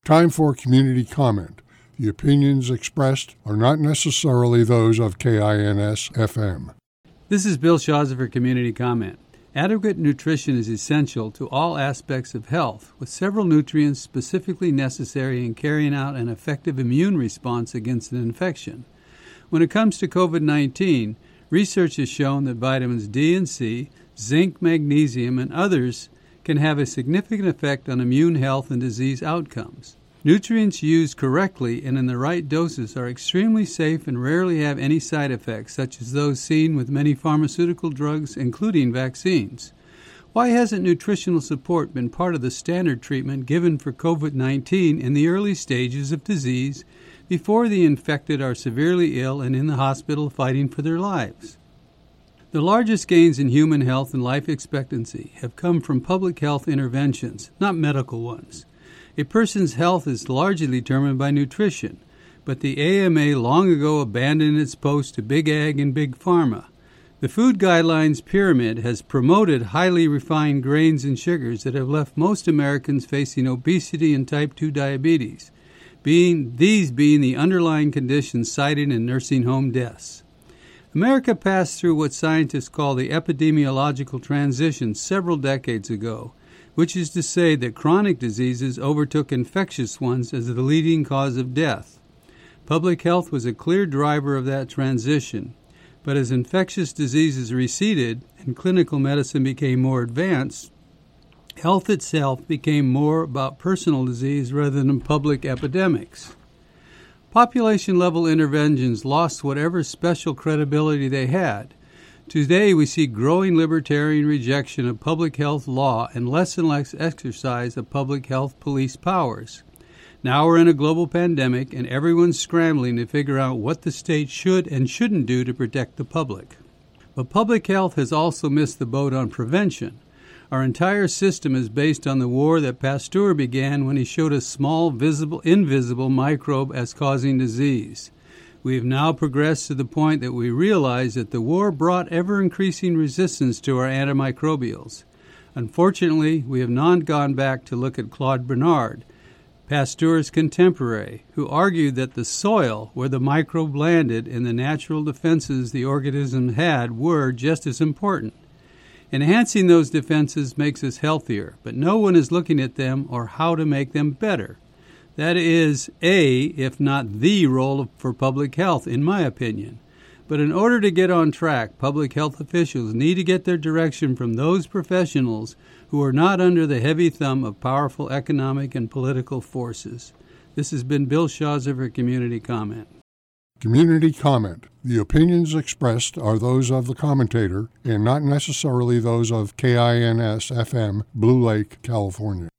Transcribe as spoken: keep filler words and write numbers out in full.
Time for community comment. The opinions expressed are not necessarily those of K I N S F M. This is Bill Shaza for Community Comment. Adequate nutrition is essential to all aspects of health, with several nutrients specifically necessary in carrying out an effective immune response against an infection. When it comes to covid nineteen, research has shown that vitamins D and C, zinc, magnesium, and others can have a significant effect on immune health and disease outcomes. Nutrients used correctly and in the right doses are extremely safe and rarely have any side effects, such as those seen with many pharmaceutical drugs, including vaccines. Why hasn't nutritional support been part of the standard treatment given for covid nineteen in the early stages of disease before the infected are severely ill and in the hospital fighting for their lives? The largest gains in human health and life expectancy have come from public health interventions, not medical ones. A person's health is largely determined by nutrition, but the A M A long ago abandoned its post to Big Ag and Big Pharma. The Food Guidelines Pyramid has promoted highly refined grains and sugars that have left most Americans facing obesity and type two diabetes, being, these being the underlying conditions cited in nursing home deaths. America passed through what scientists call the epidemiological transition several decades ago, which is to say that chronic diseases overtook infectious ones as the leading cause of death. Public health was a clear driver of that transition, but as infectious diseases receded and clinical medicine became more advanced, health itself became more about personal disease rather than public epidemics. Population-level interventions lost whatever special credibility they had. Today we see growing libertarian rejection of public health law and less and less exercise of public health police powers. Now we're in a global pandemic and everyone's scrambling to figure out what the state should and shouldn't do to protect the public. But public health has also missed the boat on prevention. Our entire system is based on the war that Pasteur began when he showed a small, visible, invisible microbe as causing disease. We have now progressed to the point that we realize that the war brought ever-increasing resistance to our antimicrobials. Unfortunately, we have not gone back to look at Claude Bernard, Pasteur's contemporary, who argued that the soil where the microbe landed and the natural defenses the organism had were just as important. Enhancing those defenses makes us healthier, but no one is looking at them or how to make them better. That is a, if not the, role for public health, in my opinion. But in order to get on track, public health officials need to get their direction from those professionals who are not under the heavy thumb of powerful economic and political forces. This has been Bill Shaza for Community Comment. Community comment. The opinions expressed are those of the commentator and not necessarily those of K I N S F M, Blue Lake, California.